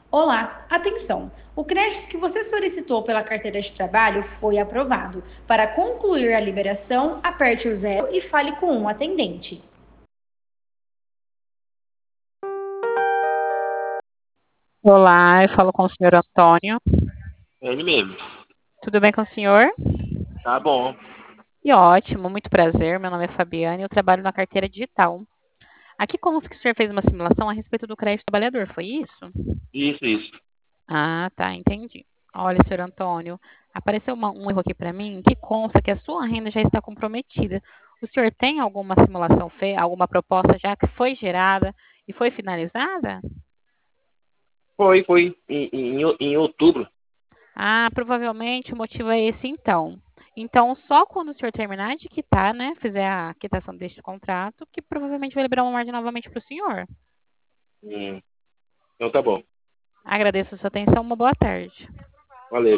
Olá, atenção! O crédito que você solicitou pela carteira de trabalho foi aprovado. Para concluir a liberação, aperte o zero e fale com um atendente. Olá, eu falo com o senhor Antônio. É ele mesmo. Tudo bem com o senhor? Tá bom. E ótimo, muito prazer. Meu nome é Fabiane e eu trabalho na carteira digital. Aqui consta que o senhor fez uma simulação a respeito do crédito trabalhador, foi isso? Isso. Ah, tá, entendi. Olha, senhor Antônio, apareceu um erro aqui para mim que consta que a sua renda já está comprometida. O senhor tem alguma simulação feita, alguma proposta já que foi gerada e foi finalizada? Foi em outubro. Ah, provavelmente o motivo é esse então. Então, só quando o senhor terminar de quitar, né, fizer a quitação deste contrato, que provavelmente vai liberar uma margem novamente para o senhor. Hum, então tá bom. Agradeço a sua atenção, uma boa tarde.